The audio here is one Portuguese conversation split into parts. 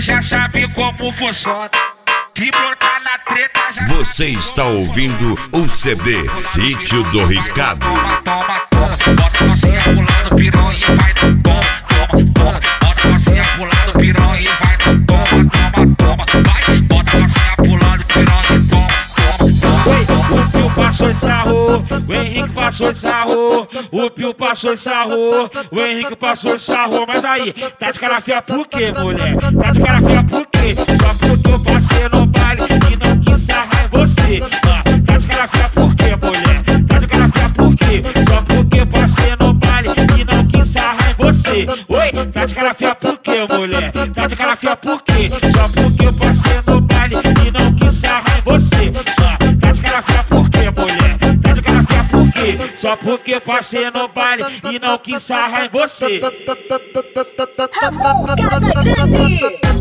já sabe como funciona. Se brotar na treta já. Você está ouvindo o CD Sítio do Riscado. Toma, toma, toma. Bota a massinha pulando pirão e vai dar toma, toma, toma. Bota a massinha pulando pirão e vai dar toma, toma, toma. Vai, bota a massinha pulando pirão e toma, toma, toma. O Pio passou de sarro, o Henrique passou de sarro. O Pio passou de sarro, o Henrique passou de sarro. Mas aí, tá de cara feia por quê, mulher? Tá de cara feia por quê? Só porque eu passei no baile e não quis sarrar em você. Tá de cara feia por quê, mulher? Tá de cara feia por quê? Só porque eu passei no baile e não quis sarrar em você. Oi, tá de cara feia por quê, mulher? Tá de cara feia por quê? Só porque eu passei no baile e não quis sarrar em você. Tá de cara feia por quê, mulher? Tá de cara feia por quê? Só porque passei no baile e não quis sarrar em você. Ramon Casagrande.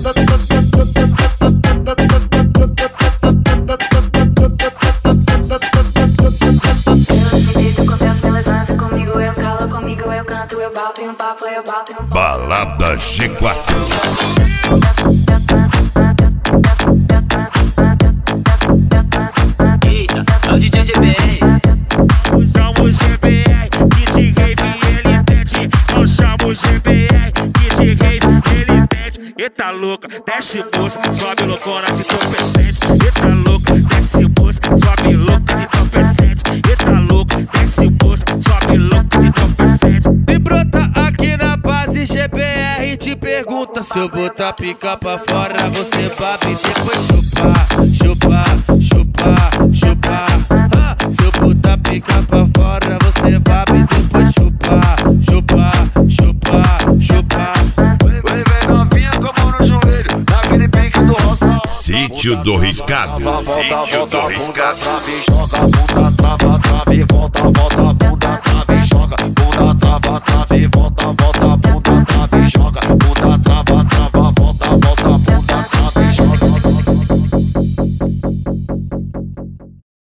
Balada G4. Eita, é o DJ GBR. Chamo o GBR, que de rave ele entende. Não chamo o GBR, que de rave ele entende. Eita louca, desce moça, sobe loucona de entorpecente. Eita louca, desce moça, sobe louca de entorpecente. Eita louca, desce moça, sobe louca de entorpecente. Se brota aqui na base, GBR te pergunta. Se eu botar pica pra fora, você babe e depois chupar, chupar, chupar, chupar. Se eu botar pica pra fora, você babe e depois chupar, chupar, chupar, chupar. Vem novinha com a mão no joelho, naquele pique do roça. Sítio do Riscado. Sítio do Riscado. Joga a bunda, trava, trave, volta, volta.